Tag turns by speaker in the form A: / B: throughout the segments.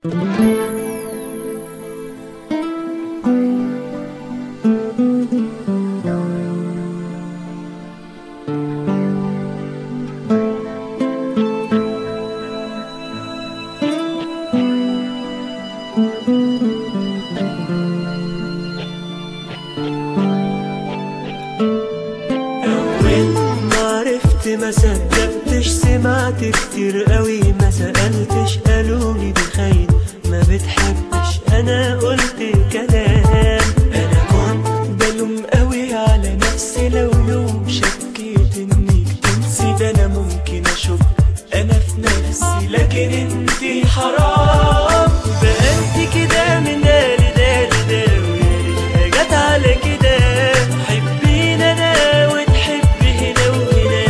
A: ما صدقتش، سمعت كتير قوي ما سألتش، قالولي دي خاين ما بتحبش. انا قلت كلام، انا كنت بلوم قوي على نفسي. لو يوم شكيت انك تنسي ده انا ممكن اشك انا في نفسي، لكن انتي حرام بقى انتي كده من دالي دالي دالي، ويا ريتها جت على كده. حبيني انا وتحبي هنا وهنا،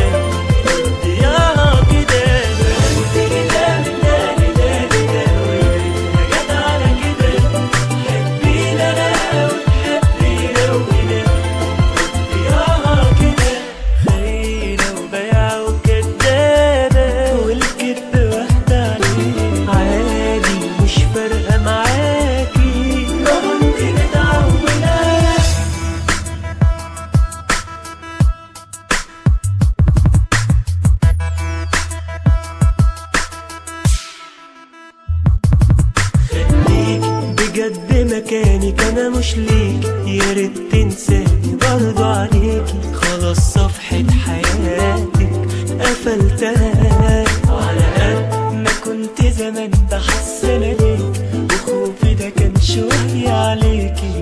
A: بجد مكانك انا مش ليك، يا ريت تنساني برضو عليكي. خلاص صفحة حياتك قفلتها، على قد ما كنت زمان بحس انا ليك، وخوفي ده كان شوية عليكي.